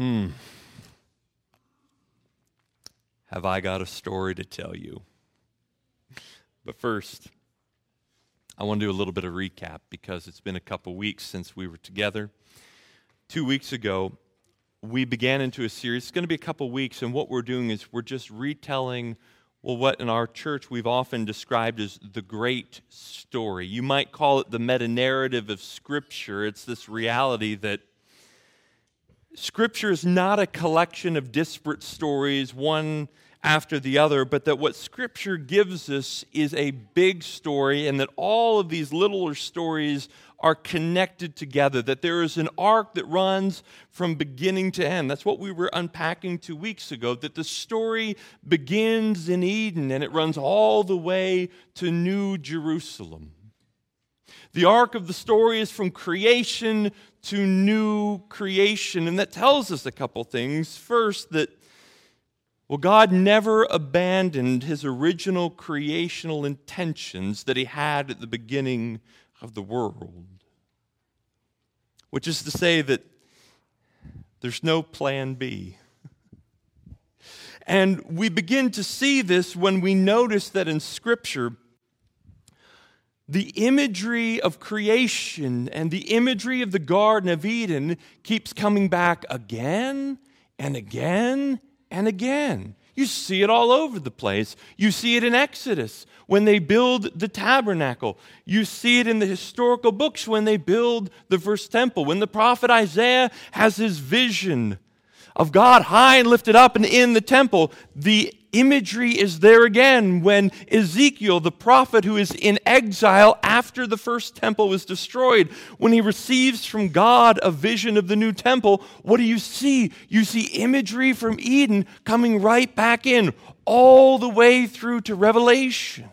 Have I got a story to tell you? But first, I want to do a little bit of recap because it's been a couple weeks since we were together. 2 weeks ago, we began into a series. It's going to be a couple weeks, and what we're doing is we're just retelling, what in our church we've often described as the great story. You might call it the meta-narrative of Scripture. It's this reality that Scripture is not a collection of disparate stories, one after the other, but that what Scripture gives us is a big story, and that all of these littler stories are connected together, that there is an arc that runs from beginning to end. That's what we were unpacking 2 weeks ago, that the story begins in Eden, and it runs all the way to New Jerusalem. The arc of the story is from creation to new creation, and that tells us a couple things. First, that God never abandoned his original creational intentions that he had at the beginning of the world, which is to say that there's no plan B. And we begin to see this when we notice that in Scripture, the imagery of creation and the imagery of the Garden of Eden keeps coming back again and again and again. You see it all over the place. You see it in Exodus when they build the tabernacle. You see it in the historical books when they build the first temple. When the prophet Isaiah has his vision of God high and lifted up and in the temple, the imagery is there again when Ezekiel, the prophet who is in exile after the first temple was destroyed, when he receives from God a vision of the new temple, what do you see? You see imagery from Eden coming right back in, all the way through to Revelation.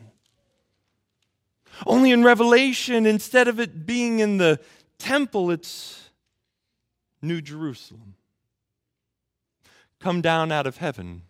Only in Revelation, instead of it being in the temple, it's New Jerusalem. Come down out of heaven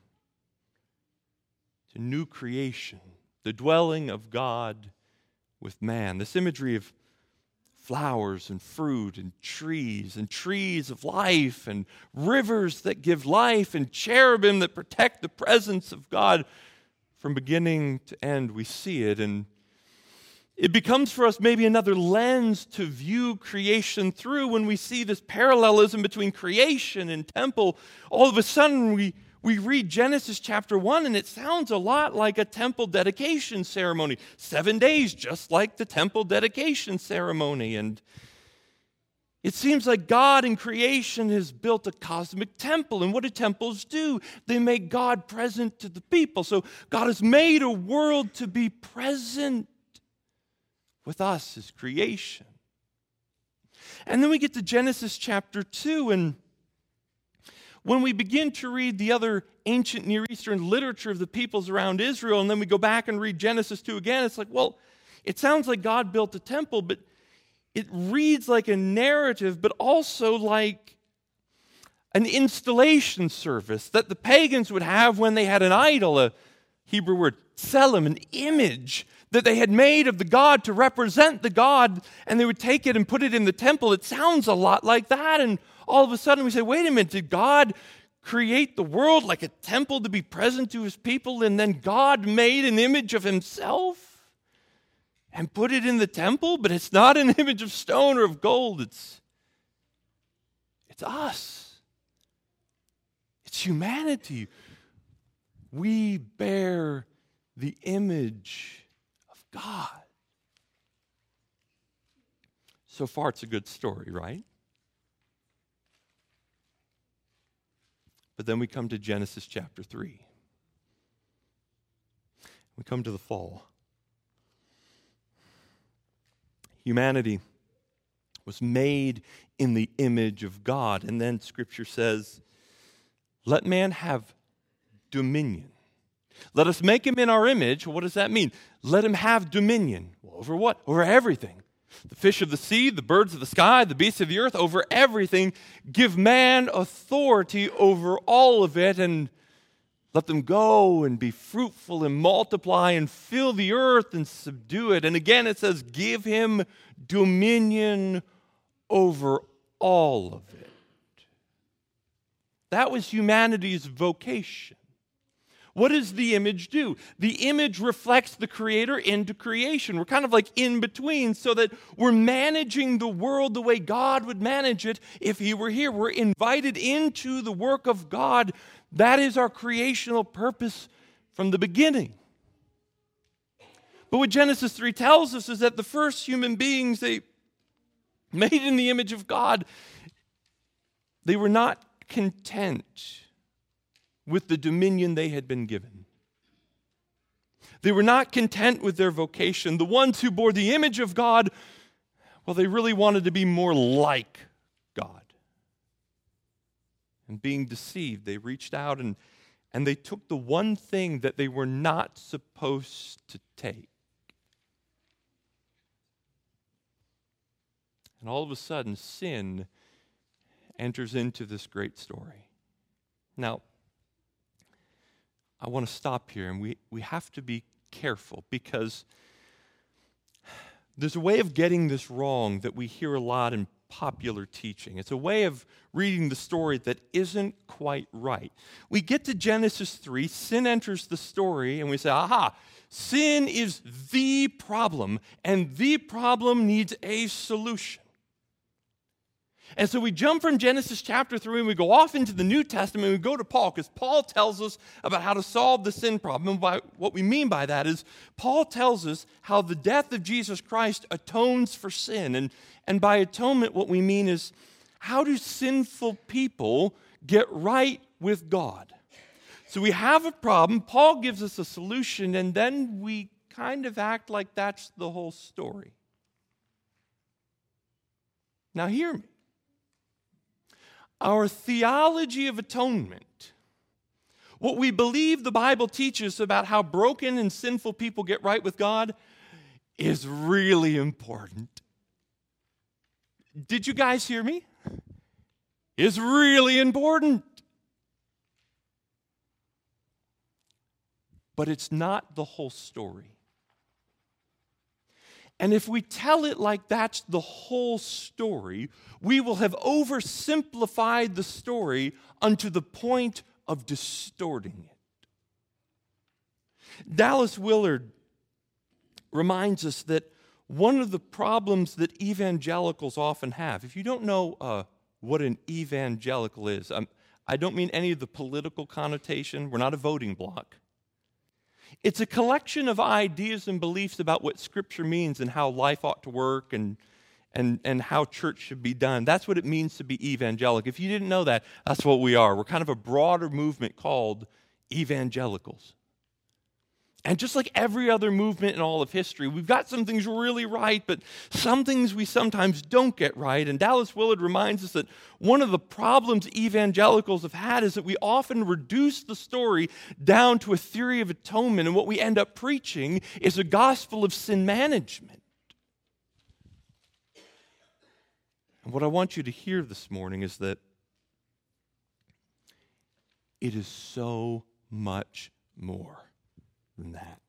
to new creation, the dwelling of God with man. This imagery of flowers and fruit and trees of life and rivers that give life and cherubim that protect the presence of God from beginning to end. We see it, and it becomes for us maybe another lens to view creation through when we see this parallelism between creation and temple. All of a sudden, we read Genesis chapter 1, and it sounds a lot like a temple dedication ceremony. 7 days, just like the temple dedication ceremony. And it seems like God in creation has built a cosmic temple. And what do temples do? They make God present to the people. So God has made a world to be present with us as creation. And then we get to Genesis chapter 2, and when we begin to read the other ancient Near Eastern literature of the peoples around Israel, and then we go back and read Genesis 2 again, it's like, it sounds like God built a temple, but it reads like a narrative, but also like an installation service that the pagans would have when they had an idol, a Hebrew word, tselem, an image that they had made of the god to represent the god, and they would take it and put it in the temple. It sounds a lot like that, and all of a sudden we say, wait a minute, did God create the world like a temple to be present to his people, and then God made an image of himself and put it in the temple? But it's not an image of stone or of gold. It's us. It's humanity. We bear the image of God. So far, it's a good story, right? But then we come to Genesis chapter 3. We come to the fall. Humanity was made in the image of God. And then Scripture says, let man have dominion. Let us make him in our image. What does that mean? Let him have dominion. Well, over what? Over everything. The fish of the sea, the birds of the sky, the beasts of the earth, over everything. Give man authority over all of it, and let them go and be fruitful and multiply and fill the earth and subdue it. And again it says, give him dominion over all of it. That was humanity's vocation. What does the image do? The image reflects the Creator into creation. We're kind of like in between, so that we're managing the world the way God would manage it if He were here. We're invited into the work of God. That is our creational purpose from the beginning. But what Genesis 3 tells us is that the first human beings, they made in the image of God, they were not content with the dominion they had been given. They were not content with their vocation. The ones who bore the image of God, well, they really wanted to be more like God. And being deceived, they reached out and they took the one thing that they were not supposed to take. And all of a sudden, sin enters into this great story. Now, I want to stop here, and we have to be careful, because there's a way of getting this wrong that we hear a lot in popular teaching. It's a way of reading the story that isn't quite right. We get to Genesis 3, sin enters the story, and we say, aha, sin is the problem, and the problem needs a solution. And so we jump from Genesis chapter 3 and we go off into the New Testament and we go to Paul, because Paul tells us about how to solve the sin problem. And what we mean by that is Paul tells us how the death of Jesus Christ atones for sin. And by atonement, what we mean is, how do sinful people get right with God? So we have a problem, Paul gives us a solution, and then we kind of act like that's the whole story. Now hear me. Our theology of atonement, what we believe the Bible teaches about how broken and sinful people get right with God, is really important. Did you guys hear me? It's really important. But it's not the whole story. And if we tell it like that's the whole story, we will have oversimplified the story unto the point of distorting it. Dallas Willard reminds us that one of the problems that evangelicals often have, if you don't know what an evangelical is, I don't mean any of the political connotation. We're not a voting bloc. It's a collection of ideas and beliefs about what Scripture means and how life ought to work and how church should be done. That's what it means to be evangelical. If you didn't know that, that's what we are. We're kind of a broader movement called evangelicals. And just like every other movement in all of history, we've got some things really right, but some things we sometimes don't get right. And Dallas Willard reminds us that one of the problems evangelicals have had is that we often reduce the story down to a theory of atonement, and what we end up preaching is a gospel of sin management. And what I want you to hear this morning is that it is so much more than that.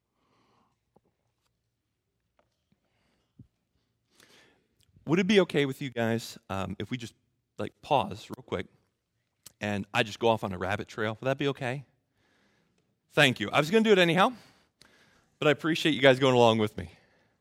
Would it be okay with you guys if we just pause real quick and I just go off on a rabbit trail? Would that be okay? Thank you. I was going to do it anyhow, but I appreciate you guys going along with me.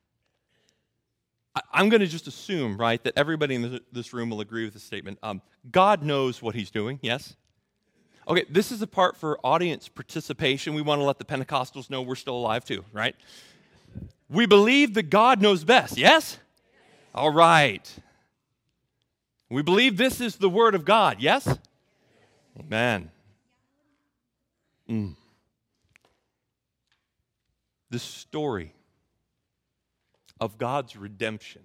I'm going to just assume, right, that everybody in this room will agree with the statement. God knows what He's doing, yes? Okay, this is the part for audience participation. We want to let the Pentecostals know we're still alive too, right? We believe that God knows best, yes? All right. We believe this is the Word of God, yes? Amen. This story of God's redemption,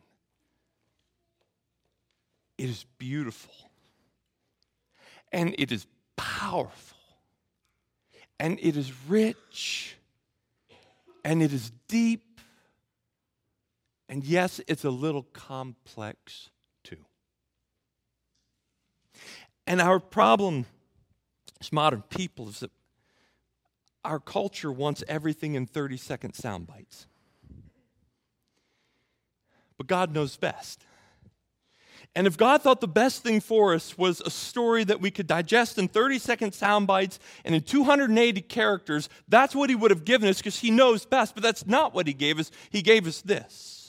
it is beautiful. And it is powerful, and it is rich, and it is deep, and yes, it's a little complex too. And our problem as modern people is that our culture wants everything in 30-second sound bites. But God knows best. And if God thought the best thing for us was a story that we could digest in 30-second sound bites and in 280 characters, that's what he would have given us because he knows best. But that's not what he gave us. He gave us this.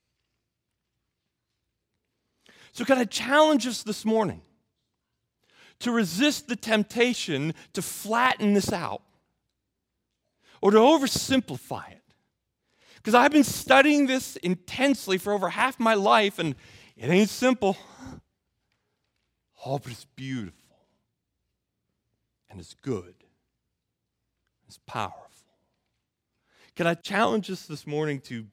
So can I challenge us this morning to resist the temptation to flatten this out or to oversimplify it? Because I've been studying this intensely for over half my life, and it ain't simple. Oh, but it's beautiful. And it's good. It's powerful. Can I challenge us this morning to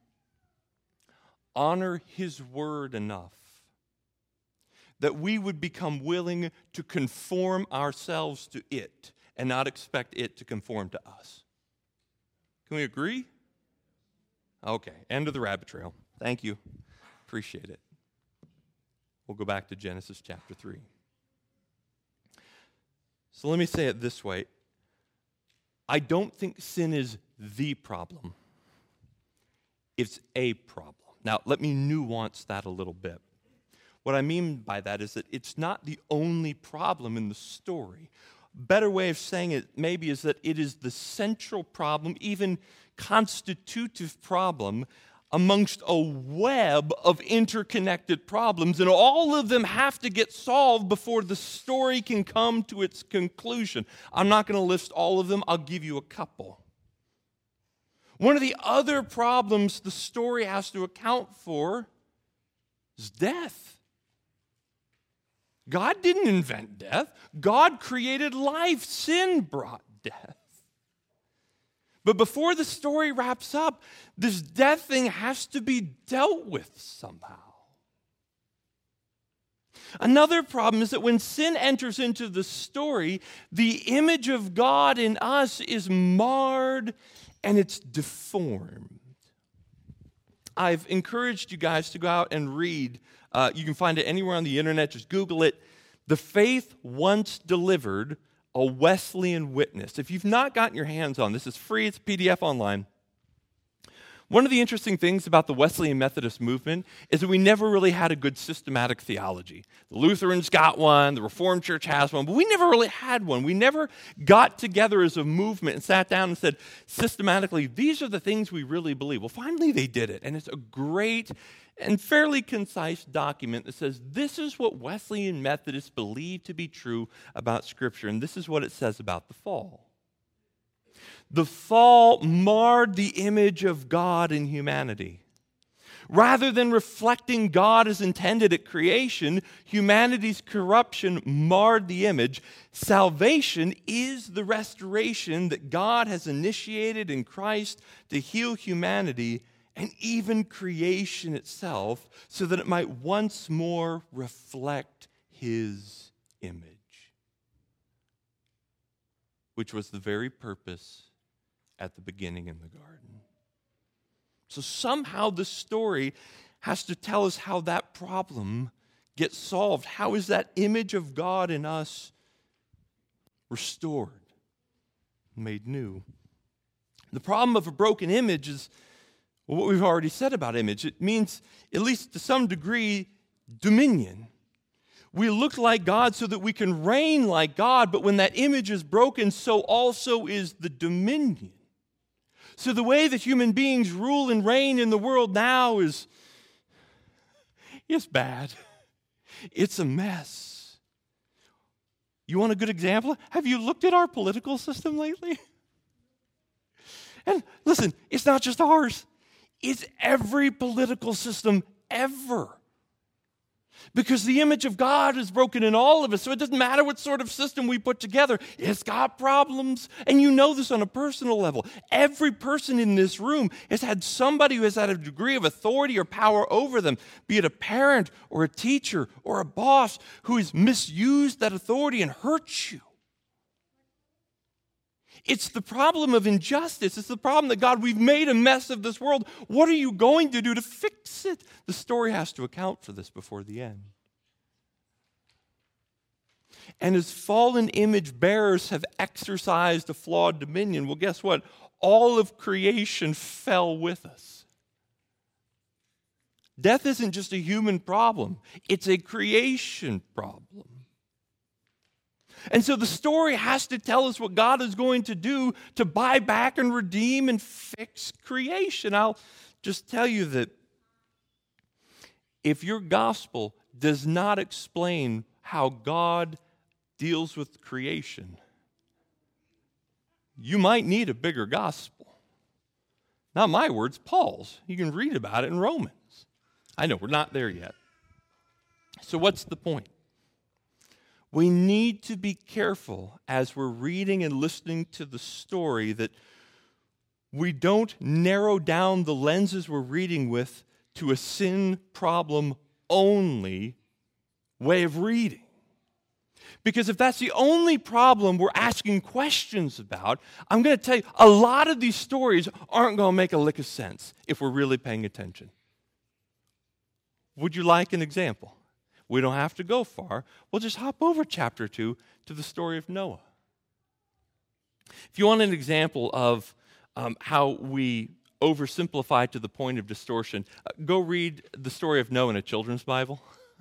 honor his word enough that we would become willing to conform ourselves to it and not expect it to conform to us? Can we agree? Okay, end of the rabbit trail. Thank you. Appreciate it. We'll go back to Genesis chapter 3. So let me say it this way. I don't think sin is the problem. It's a problem. Now, let me nuance that a little bit. What I mean by that is that it's not the only problem in the story. Better way of saying it maybe is that it is the central problem, even constitutive problem amongst a web of interconnected problems, and all of them have to get solved before the story can come to its conclusion. I'm not going to list all of them. I'll give you a couple. One of the other problems the story has to account for is death. God didn't invent death. God created life. Sin brought death. But before the story wraps up, this death thing has to be dealt with somehow. Another problem is that when sin enters into the story, the image of God in us is marred and it's deformed. I've encouraged you guys to go out and read. You can find it anywhere on the internet. Just Google it. The Faith Once Delivered, a Wesleyan Witness. If you've not gotten your hands on this, it's free. It's a PDF online. One of the interesting things about the Wesleyan Methodist movement is that we never really had a good systematic theology. The Lutherans got one, the Reformed Church has one, but we never really had one. We never got together as a movement and sat down and said, systematically, these are the things we really believe. Well, finally they did it, and it's a great and fairly concise document that says this is what Wesleyan Methodists believe to be true about Scripture, and this is what it says about the fall. The fall marred the image of God in humanity. Rather than reflecting God as intended at creation, humanity's corruption marred the image. Salvation is the restoration that God has initiated in Christ to heal humanity and even creation itself so that it might once more reflect his image, which was the very purpose at the beginning in the garden. So somehow the story has to tell us how that problem gets solved. How is that image of God in us restored, made new? The problem of a broken image is what we've already said about image. It means, at least to some degree, dominion. We look like God so that we can reign like God, but when that image is broken, so also is the dominion. So the way that human beings rule and reign in the world now is bad. It's a mess. You want a good example? Have you looked at our political system lately? And listen, it's not just ours. It's every political system ever. Because the image of God is broken in all of us, so it doesn't matter what sort of system we put together. It's got problems. And you know this on a personal level. Every person in this room has had somebody who has had a degree of authority or power over them, be it a parent or a teacher or a boss who has misused that authority and hurt you. It's the problem of injustice. It's the problem that, God, we've made a mess of this world. What are you going to do to fix it? The story has to account for this before the end. And as fallen image bearers have exercised a flawed dominion, well, guess what? All of creation fell with us. Death isn't just a human problem, it's a creation problem. And so the story has to tell us what God is going to do to buy back and redeem and fix creation. I'll just tell you that if your gospel does not explain how God deals with creation, you might need a bigger gospel. Not my words, Paul's. You can read about it in Romans. I know, we're not there yet. So what's the point? We need to be careful as we're reading and listening to the story that we don't narrow down the lenses we're reading with to a sin problem only way of reading. Because if that's the only problem we're asking questions about, I'm going to tell you, a lot of these stories aren't going to make a lick of sense if we're really paying attention. Would you like an example? We don't have to go far. We'll just hop over chapter 2 to the story of Noah. If you want an example of how we oversimplify to the point of distortion, go read the story of Noah in a children's Bible.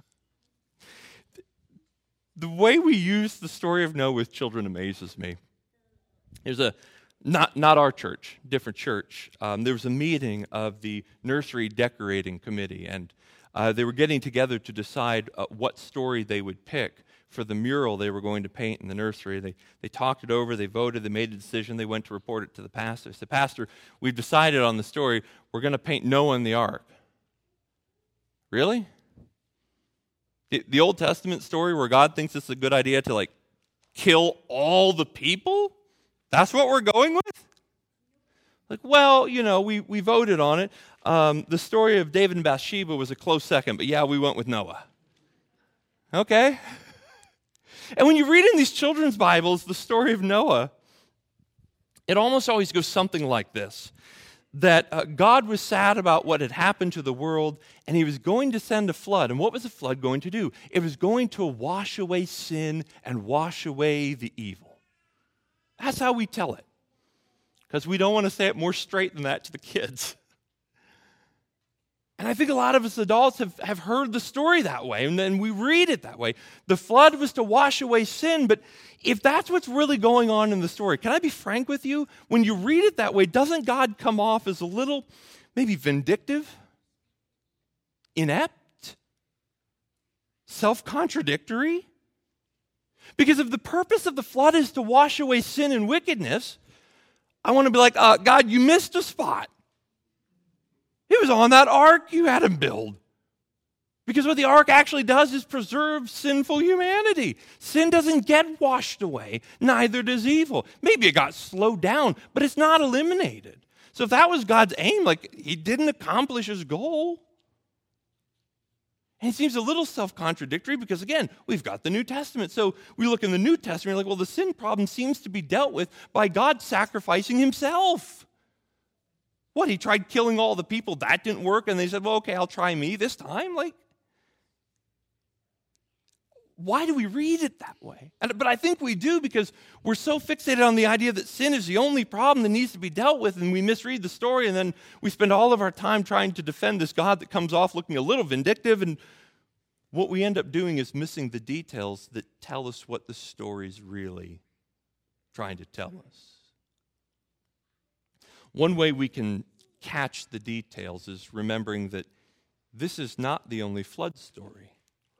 The way we use the story of Noah with children amazes me. There's not our church, different church. There was a meeting of the nursery decorating committee, and they were getting together to decide what story they would pick for the mural they were going to paint in the nursery. They talked it over, they voted, they made a decision, they went to report it to the pastor. They said, "Pastor, we've decided on the story. We're going to paint Noah in the ark." Really? The Old Testament story where God thinks it's a good idea to kill all the people? That's what we're going with? Well, we voted on it. The story of David and Bathsheba was a close second, but yeah, we went with Noah. Okay. And when you read in these children's Bibles the story of Noah, it almost always goes something like this. That God was sad about what had happened to the world, and he was going to send a flood. And what was the flood going to do? It was going to wash away sin and wash away the evil. That's how we tell it. Because we don't want to say it more straight than that to the kids. And I think a lot of us adults have heard the story that way, and then we read it that way. The flood was to wash away sin, but if that's what's really going on in the story, can I be frank with you? When you read it that way, doesn't God come off as a little maybe vindictive, inept, self-contradictory? Because if the purpose of the flood is to wash away sin and wickedness, I want to be like, God, you missed a spot. It was on that ark you had him build. Because what the ark actually does is preserve sinful humanity. Sin doesn't get washed away, neither does evil. Maybe it got slowed down, but it's not eliminated. So if that was God's aim, he didn't accomplish his goal. And it seems a little self-contradictory because, again, we've got the New Testament. So we look in the New Testament, we're like, well, the sin problem seems to be dealt with by God sacrificing himself. What, he tried killing all the people, that didn't work, and they said, well, okay, I'll try me this time? Why do we read it that way? But I think we do because we're so fixated on the idea that sin is the only problem that needs to be dealt with, and we misread the story, and then we spend all of our time trying to defend this God that comes off looking a little vindictive, and what we end up doing is missing the details that tell us what the story's really trying to tell us. One way we can catch the details is remembering that this is not the only flood story.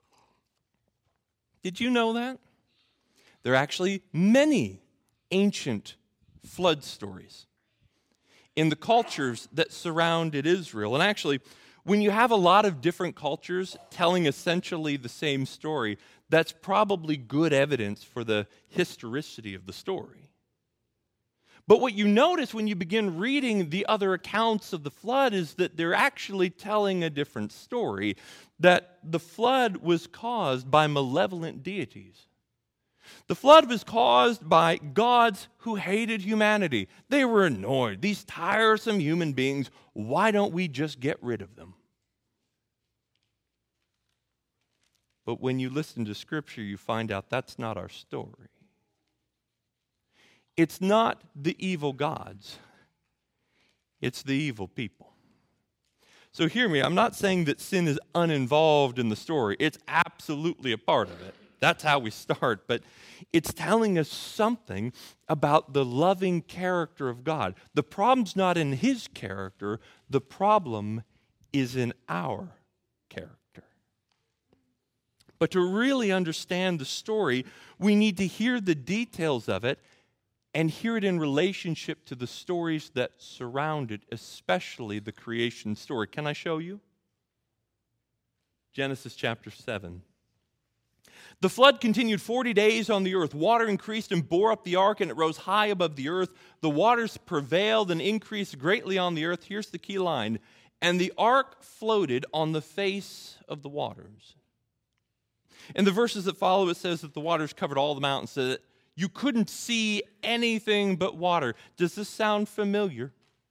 Did you know that? There are actually many ancient flood stories in the cultures that surrounded Israel. And actually, when you have a lot of different cultures telling essentially the same story, that's probably good evidence for the historicity of the story. But what you notice when you begin reading the other accounts of the flood is that they're actually telling a different story, that the flood was caused by malevolent deities. The flood was caused by gods who hated humanity. They were annoyed. These tiresome human beings, why don't we just get rid of them? But when you listen to Scripture, you find out that's not our story. It's not the evil gods. It's the evil people. So hear me, I'm not saying that sin is uninvolved in the story. It's absolutely a part of it. That's how we start. But it's telling us something about the loving character of God. The problem's not in his character. The problem is in our character. But to really understand the story, we need to hear the details of it and hear it in relationship to the stories that surround it, especially the creation story. Can I show you? Genesis chapter 7. The flood continued 40 days on the earth. Water increased and bore up the ark, and it rose high above the earth. The waters prevailed and increased greatly on the earth. Here's the key line. And the ark floated on the face of the waters. In the verses that follow, it says that the waters covered all the mountains, so that you couldn't see anything but water. Does this sound familiar?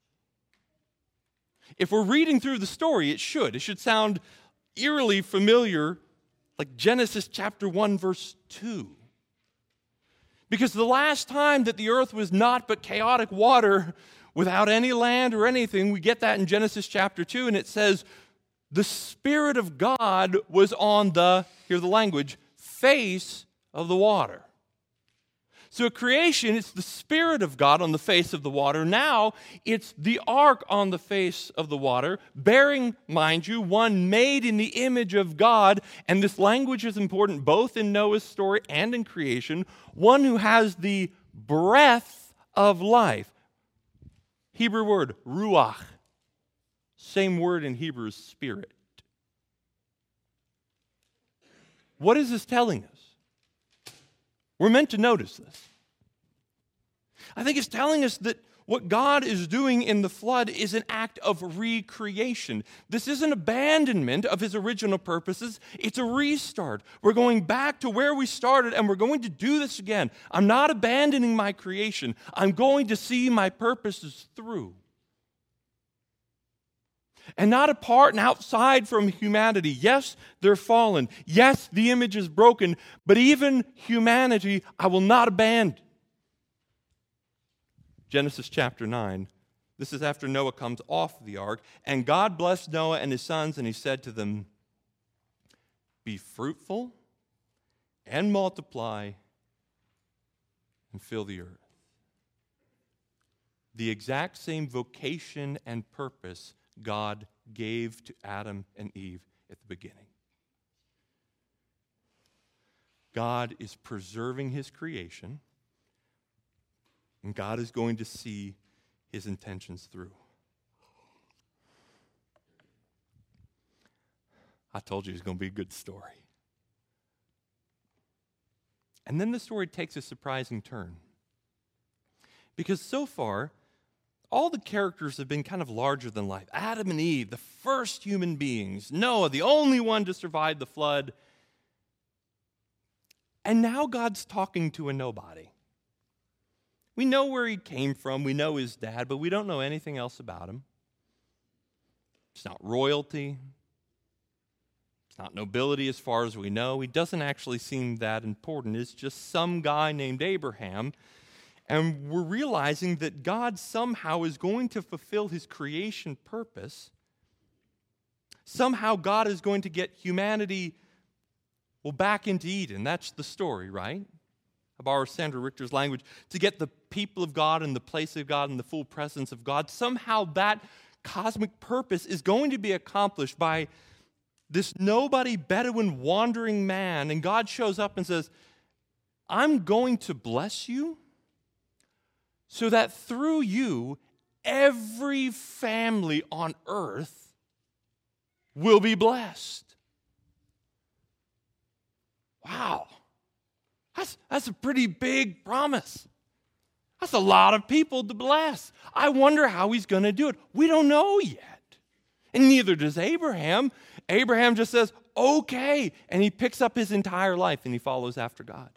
If we're reading through the story, it should. It should sound eerily familiar, like Genesis chapter 1, verse 2. Because the last time that the earth was not but chaotic water without any land or anything, we get that in Genesis chapter 2, and it says, the Spirit of God was on the, hear the language, face of the water. So at creation, it's the Spirit of God on the face of the water. Now, it's the ark on the face of the water, bearing, mind you, one made in the image of God. And this language is important both in Noah's story and in creation. One who has the breath of life. Hebrew word, ruach. Same word in Hebrew as spirit. What is this telling us? We're meant to notice this. I think it's telling us that what God is doing in the flood is an act of recreation. This isn't abandonment of his original purposes. It's a restart. We're going back to where we started, and we're going to do this again. I'm not abandoning my creation. I'm going to see my purposes through. And not apart and outside from humanity. Yes, they're fallen. Yes, the image is broken. But even humanity, I will not abandon. Genesis chapter 9. This is after Noah comes off the ark. And God blessed Noah and his sons, and he said to them, be fruitful and multiply and fill the earth. The exact same vocation and purpose God gave to Adam and Eve at the beginning. God is preserving his creation, and God is going to see his intentions through. I told you it was going to be a good story. And then the story takes a surprising turn. Because so far, all the characters have been kind of larger than life. Adam and Eve, the first human beings. Noah, the only one to survive the flood. And now God's talking to a nobody. We know where he came from. We know his dad, but we don't know anything else about him. It's not royalty. It's not nobility as far as we know. He doesn't actually seem that important. It's just some guy named Abraham. And we're realizing that God somehow is going to fulfill his creation purpose. Somehow God is going to get humanity, back into Eden. That's the story, right? I borrow Sandra Richter's language. To get the people of God in the place of God in the full presence of God. Somehow that cosmic purpose is going to be accomplished by this nobody Bedouin wandering man. And God shows up and says, I'm going to bless you, so that through you, every family on earth will be blessed. Wow. That's a pretty big promise. That's a lot of people to bless. I wonder how he's going to do it. We don't know yet. And neither does Abraham. Abraham just says, okay. And he picks up his entire life and he follows after God.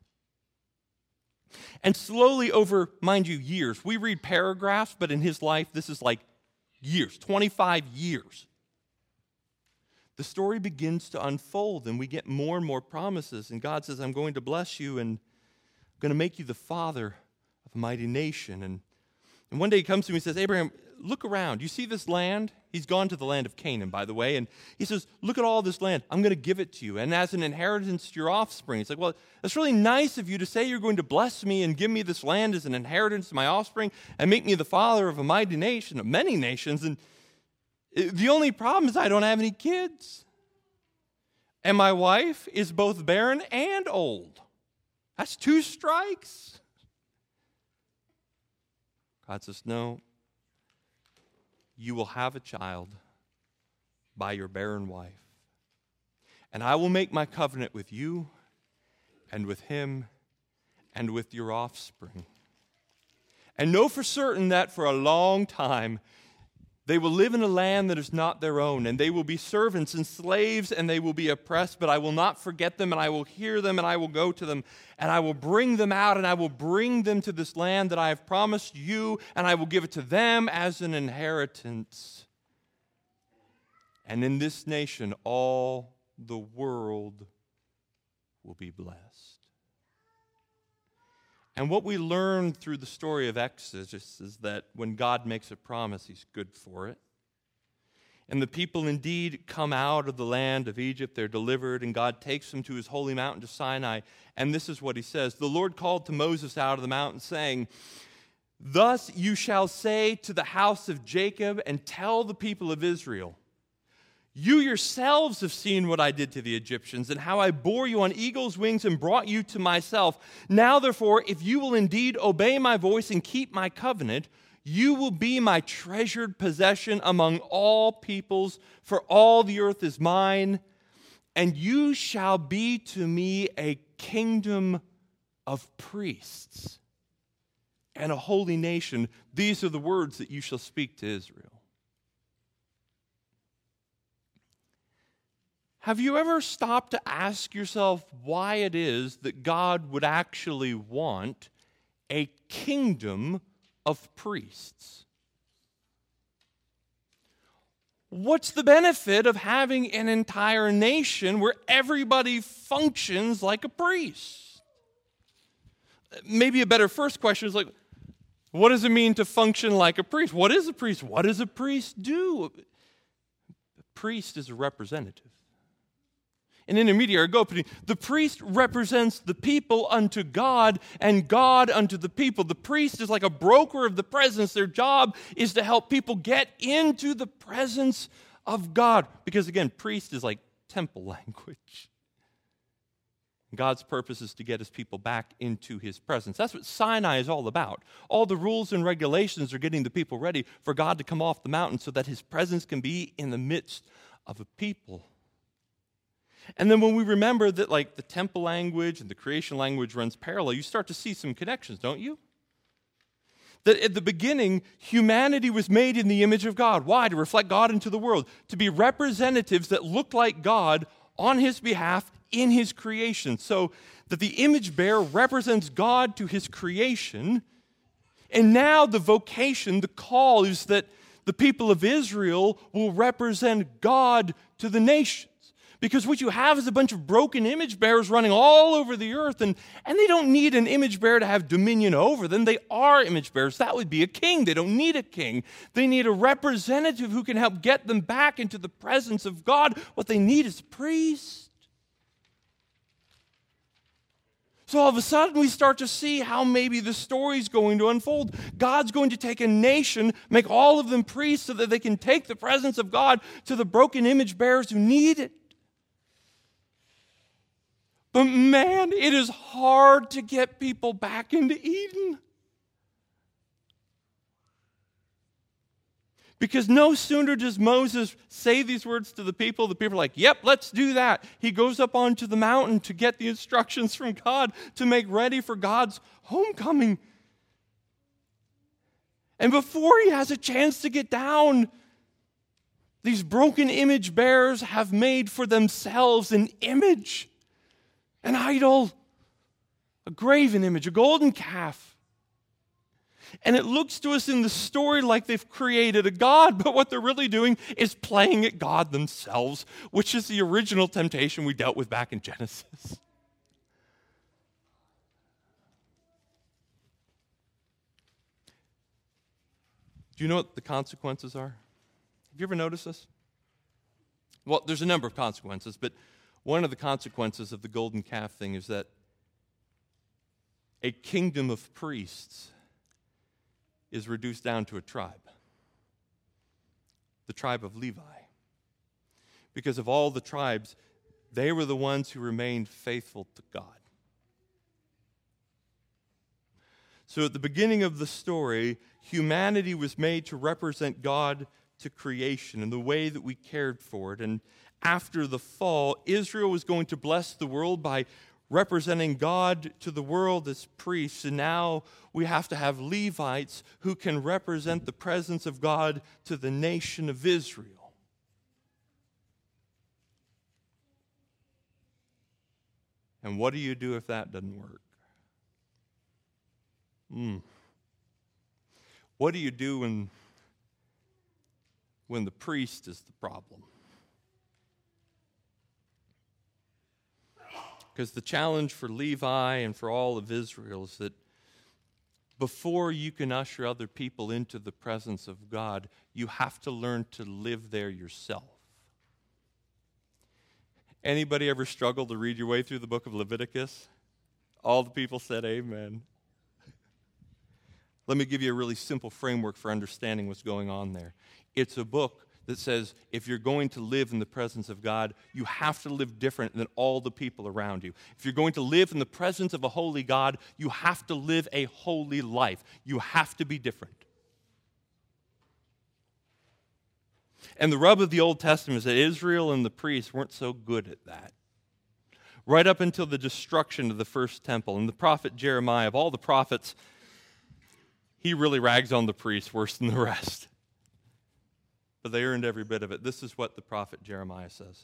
And slowly over, mind you, years. We read paragraphs, but in his life, this is like years, 25 years. The story begins to unfold, and we get more and more promises. And God says, I'm going to bless you, and I'm going to make you the father of a mighty nation. And one day he comes to me and says, Abraham, look around. You see this land? He's gone to the land of Canaan, by the way, and he says, look at all this land. I'm going to give it to you, and as an inheritance to your offspring. It's like, well, it's really nice of you to say you're going to bless me and give me this land as an inheritance to my offspring and make me the father of a mighty nation, of many nations, and the only problem is I don't have any kids. And my wife is both barren and old. That's 2 strikes. God says, no, you will have a child by your barren wife. And I will make my covenant with you and with him and with your offspring. And know for certain that for a long time they will live in a land that is not their own, and they will be servants and slaves, and they will be oppressed, but I will not forget them, and I will hear them, and I will go to them, and I will bring them out, and I will bring them to this land that I have promised you, and I will give it to them as an inheritance. And in this nation, all the world will be blessed. And what we learn through the story of Exodus is that when God makes a promise, he's good for it. And the people indeed come out of the land of Egypt. They're delivered, and God takes them to his holy mountain, to Sinai. And this is what he says. The Lord called to Moses out of the mountain, saying, thus you shall say to the house of Jacob and tell the people of Israel, you yourselves have seen what I did to the Egyptians and how I bore you on eagle's wings and brought you to myself. Now, therefore, if you will indeed obey my voice and keep my covenant, you will be my treasured possession among all peoples, for all the earth is mine, and you shall be to me a kingdom of priests and a holy nation. These are the words that you shall speak to Israel. Have you ever stopped to ask yourself why it is that God would actually want a kingdom of priests? What's the benefit of having an entire nation where everybody functions like a priest? Maybe a better first question is like, what does it mean to function like a priest? What is a priest? What does a priest do? A priest is a representative. An intermediary, the priest represents the people unto God and God unto the people. The priest is like a broker of the presence. Their job is to help people get into the presence of God. Because again, priest is like temple language. God's purpose is to get his people back into his presence. That's what Sinai is all about. All the rules and regulations are getting the people ready for God to come off the mountain so that his presence can be in the midst of a people. And then when we remember that like the temple language and the creation language runs parallel, you start to see some connections, don't you? That at the beginning, humanity was made in the image of God. Why? To reflect God into the world. To be representatives that look like God on his behalf in his creation. So that the image bearer represents God to his creation. And now the vocation, the call is that the people of Israel will represent God to the nations. Because what you have is a bunch of broken image bearers running all over the earth, and they don't need an image bearer to have dominion over them. They are image bearers. That would be a king. They don't need a king. They need a representative who can help get them back into the presence of God. What they need is a priest. So all of a sudden we start to see how maybe the story's going to unfold. God's going to take a nation, make all of them priests so that they can take the presence of God to the broken image bearers who need it. But man, it is hard to get people back into Eden. Because no sooner does Moses say these words to the people are like, yep, let's do that. He goes up onto the mountain to get the instructions from God to make ready for God's homecoming. And before he has a chance to get down, these broken image bearers have made for themselves an image. An idol, a graven image, a golden calf. And it looks to us in the story like they've created a god, but what they're really doing is playing at God themselves, which is the original temptation we dealt with back in Genesis. Do you know what the consequences are? Have you ever noticed this? Well, there's a number of consequences, but one of the consequences of the golden calf thing is that a kingdom of priests is reduced down to a tribe, the tribe of Levi. Because of all the tribes, they were the ones who remained faithful to God. So at the beginning of the story, humanity was made to represent God to creation and the way that we cared for it. And after the fall, Israel was going to bless the world by representing God to the world as priests. And now we have to have Levites who can represent the presence of God to the nation of Israel. And what do you do if that doesn't work? What do you do when the priest is the problem? Because the challenge for Levi and for all of Israel is that before you can usher other people into the presence of God, you have to learn to live there yourself. Anybody ever struggled to read your way through the book of Leviticus? All the people said amen. Let me give you a really simple framework for understanding what's going on there. It's a book that says if you're going to live in the presence of God, you have to live different than all the people around you. If you're going to live in the presence of a holy God, you have to live a holy life. You have to be different. And the rub of the Old Testament is that Israel and the priests weren't so good at that. Right up until the destruction of the first temple. And the prophet Jeremiah, of all the prophets, he really rags on the priests worse than the rest. But they earned every bit of it. This is what the prophet Jeremiah says.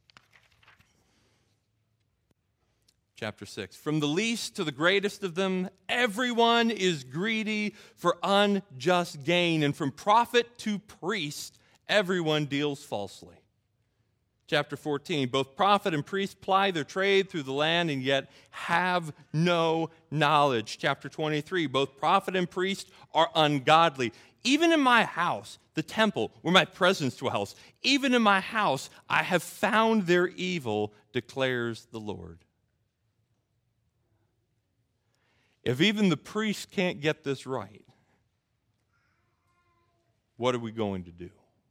Chapter 6. From the least to the greatest of them, everyone is greedy for unjust gain. And from prophet to priest, everyone deals falsely. Chapter 14. Both prophet and priest ply their trade through the land and yet have no knowledge. Chapter 23. Both prophet and priest are ungodly. Even in my house, the temple where my presence dwells, even in my house, I have found their evil, declares the Lord. If even the priest can't get this right, what are we going to do?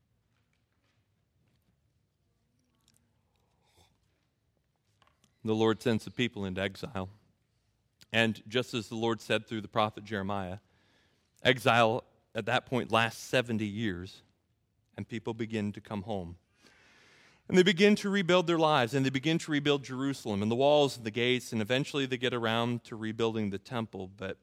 The Lord sends the people into exile. And just as the Lord said through the prophet Jeremiah, exile at that point lasts 70 years, and people begin to come home. And they begin to rebuild their lives, and they begin to rebuild Jerusalem and the walls and the gates, and eventually they get around to rebuilding the temple, but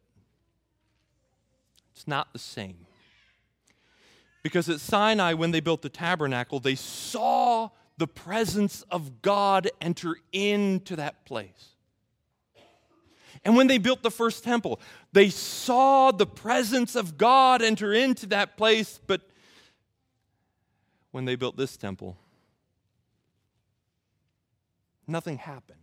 it's not the same. Because at Sinai, when they built the tabernacle, they saw the presence of God enter into that place. And when they built the first temple, they saw the presence of God enter into that place. But when they built this temple, nothing happened.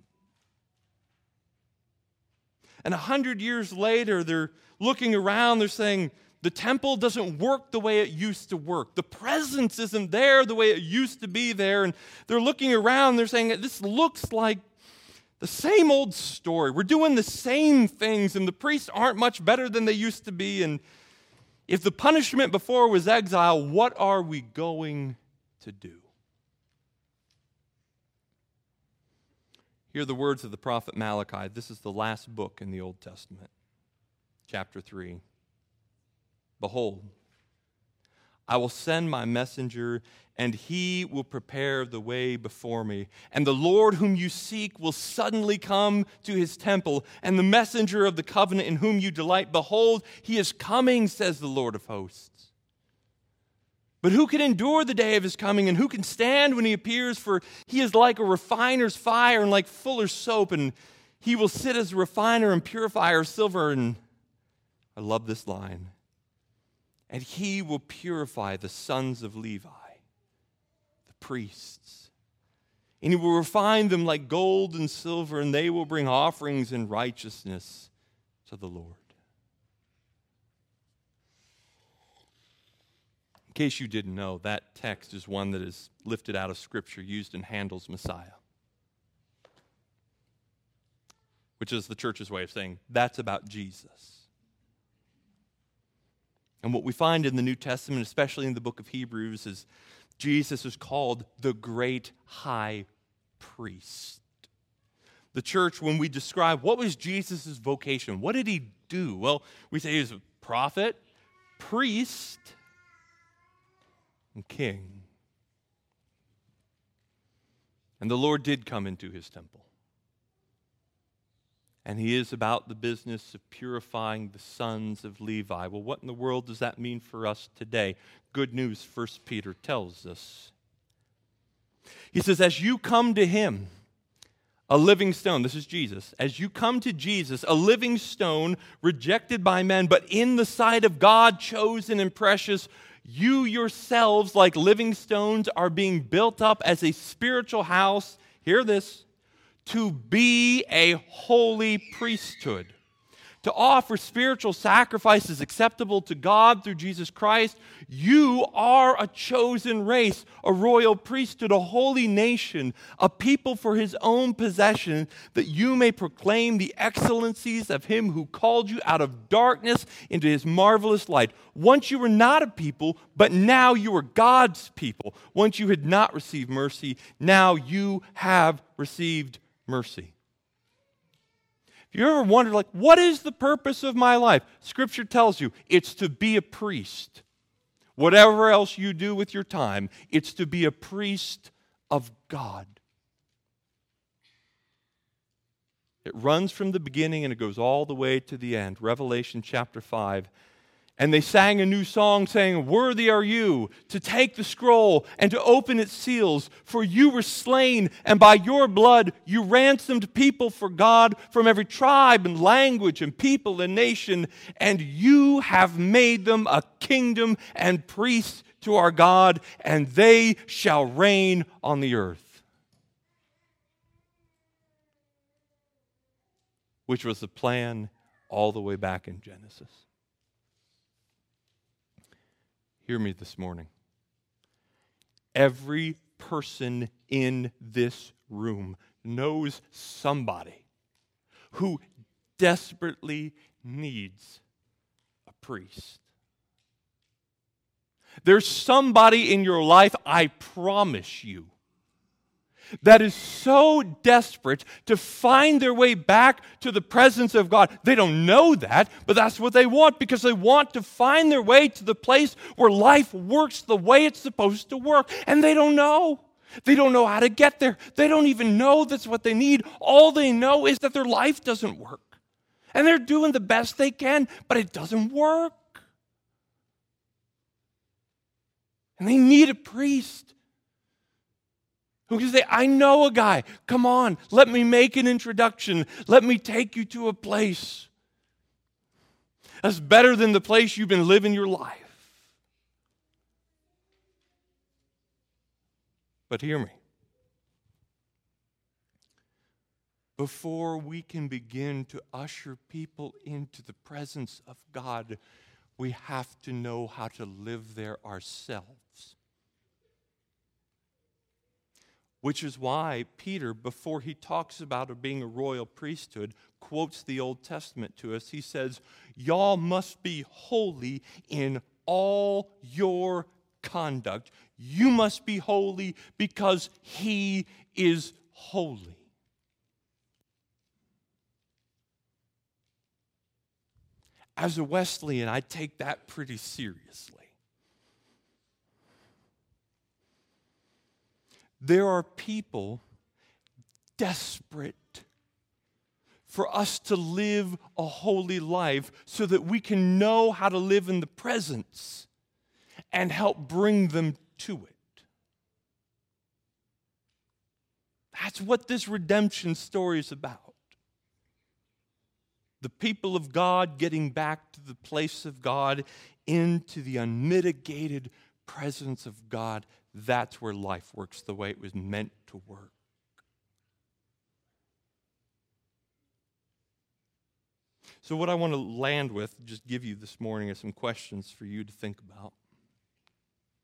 And 100 years later, they're looking around, they're saying, the temple doesn't work the way it used to work. The presence isn't there the way it used to be there. And they're looking around, they're saying, this looks like the same old story. We're doing the same things, and the priests aren't much better than they used to be. And if the punishment before was exile, what are we going to do? Hear the words of the prophet Malachi. This is the last book in the Old Testament. Chapter 3. Behold, I will send my messenger, and he will prepare the way before me. And the Lord whom you seek will suddenly come to his temple, and the messenger of the covenant in whom you delight, behold, he is coming, says the Lord of hosts. But who can endure the day of his coming, and who can stand when he appears? For he is like a refiner's fire and like fuller's soap, and he will sit as a refiner and purifier of silver. And I love this line. And he will purify the sons of Levi, the priests. And he will refine them like gold and silver, and they will bring offerings in righteousness to the Lord. case you didn't know, that text is one that is lifted out of Scripture, used in Handel's Messiah, which is the church's way of saying that's about Jesus. And what we find in the New Testament, especially in the book of Hebrews, is Jesus is called the great high priest. The church, when we describe what was Jesus' vocation, what did he do? Well, we say he was a prophet, priest, and king. And the Lord did come into his temple. And he is about the business of purifying the sons of Levi. Well, what in the world does that mean for us today? Good news, 1 Peter tells us. He says, as you come to him, a living stone, this is Jesus, as you come to Jesus, a living stone rejected by men, but in the sight of God, chosen and precious, you yourselves, like living stones, are being built up as a spiritual house, hear this, to be a holy priesthood, to offer spiritual sacrifices acceptable to God through Jesus Christ. You are a chosen race, a royal priesthood, a holy nation, a people for his own possession, that you may proclaim the excellencies of him who called you out of darkness into his marvelous light. Once you were not a people, but now you are God's people. Once you had not received mercy, now you have received mercy. If you ever wondered, like, what is the purpose of my life? Scripture tells you it's to be a priest. Whatever else you do with your time, it's to be a priest of God. It runs from the beginning and it goes all the way to the end. Revelation chapter 5. And they sang a new song saying, worthy are you to take the scroll and to open its seals, for you were slain, and by your blood you ransomed people for God from every tribe and language and people and nation, and you have made them a kingdom and priests to our God, and they shall reign on the earth. Which was the plan all the way back in Genesis. Hear me this morning. Every person in this room knows somebody who desperately needs a priest. There's somebody in your life, I promise you, that is so desperate to find their way back to the presence of God. They don't know that, but that's what they want, because they want to find their way to the place where life works the way it's supposed to work. And they don't know. They don't know how to get there. They don't even know that's what they need. All they know is that their life doesn't work. And they're doing the best they can, but it doesn't work. And they need a priest who can say, I know a guy. Come on, let me make an introduction. Let me take you to a place that's better than the place you've been living your life. But hear me. Before we can begin to usher people into the presence of God, we have to know how to live there ourselves. Which is why Peter, before he talks about being a royal priesthood, quotes the Old Testament to us. He says, y'all must be holy in all your conduct. You must be holy because he is holy. As a Wesleyan, I take that pretty seriously. There are people desperate for us to live a holy life so that we can know how to live in the presence and help bring them to it. That's what this redemption story is about. The people of God getting back to the place of God, into the unmitigated presence of God. That's where life works the way it was meant to work. So what I want to land with, just give you this morning, are some questions for you to think about.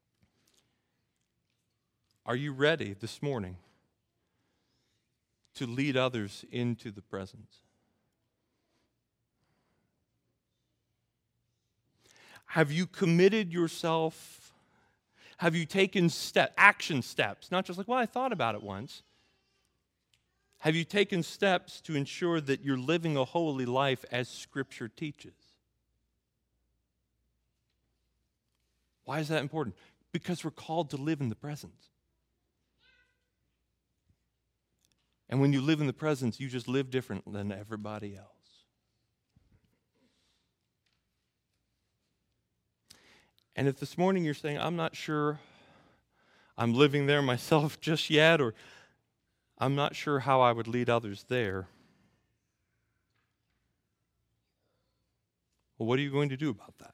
Are you ready this morning to lead others into the presence? Have you committed yourself? Have you taken action steps? Not just like, well, I thought about it once. Have you taken steps to ensure that you're living a holy life as Scripture teaches? Why is that important? Because we're called to live in the presence. And when you live in the presence, you just live different than everybody else. And if this morning you're saying, I'm not sure I'm living there myself just yet, or I'm not sure how I would lead others there, well, what are you going to do about that?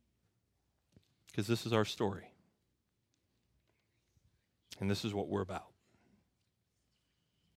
Because this is our story. And this is what we're about.